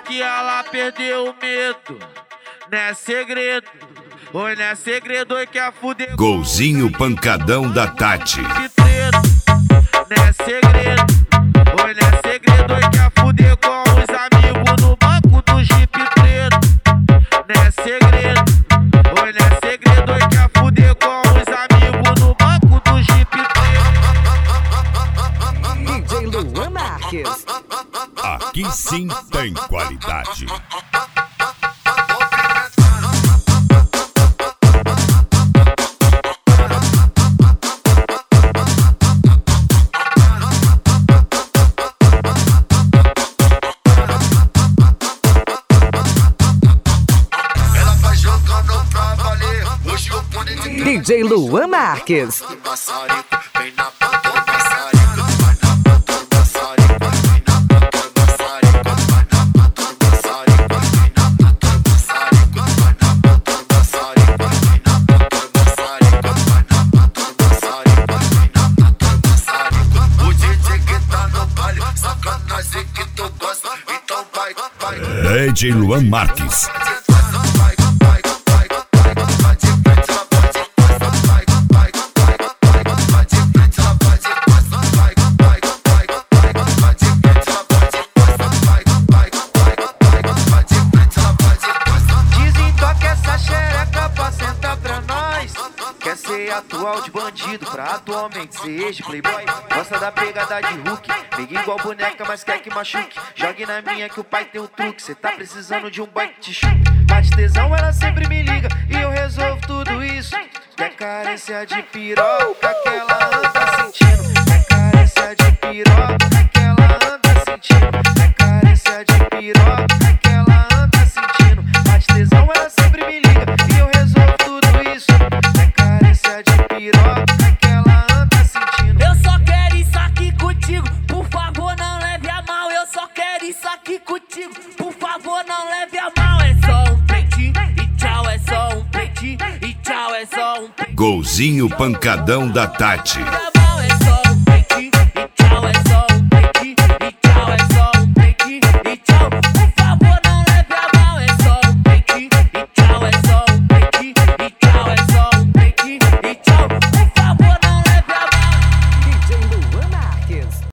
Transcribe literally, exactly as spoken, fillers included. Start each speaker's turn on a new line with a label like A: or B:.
A: que ela perdeu o medo. Não é segredo, oi, não é segredo, oi, quer fuder.
B: Golzinho pancadão da Tati.
A: Não é segredo, oi, não é segredo, oi, quer fuder com os amigos no banco do Jeep preto. Não é segredo, oi, não é segredo, oi, quer fuder com os amigos no banco do Jeep preto.
C: D J Luan Marques.
B: Aqui sim tem qualidade.
C: D J Luan Marques.
B: D J Luan Marques.
A: Quer ser atual de bandido pra atualmente ser ex-playboy. Gosta da pegada de Hulk, liga igual boneca, mas quer que machuque. Jogue na minha que o pai tem o truque. Cê tá precisando de um boy que te chupe. Bate tesão, ela sempre me liga e eu resolvo tudo isso. Quer carência de piroca que ela anda sentindo. Quer carência de piroca que ela anda sentindo. Quer carência de piroca que ela anda sentindo. Bate tesão, ela sempre me liga e eu resolvo tudo isso. De piroca que ela anda sentindo.
D: Eu só quero isso aqui contigo, por favor não leve a mal. Eu só quero isso aqui contigo, por favor não leve a mal. É só um peitinho e tchau, é só um peitinho e tchau, é só um peitinho.
B: Golzinho pancadão da Tati.
D: É só